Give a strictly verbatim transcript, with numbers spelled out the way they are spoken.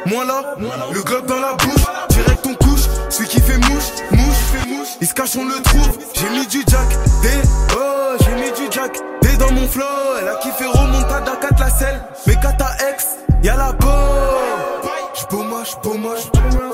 Moi là, le globe dans la bouche, direct on couche, celui qui fait mouche, mouche, fait mouche, il se cache on le trouve, j'ai mis du jack, D, oh j'ai mis du jack, D dans mon flow, elle a kiffé remontada quatre la selle, mais qu'à ta ex, y'a la peau, j'poma, j'poma, j'poma.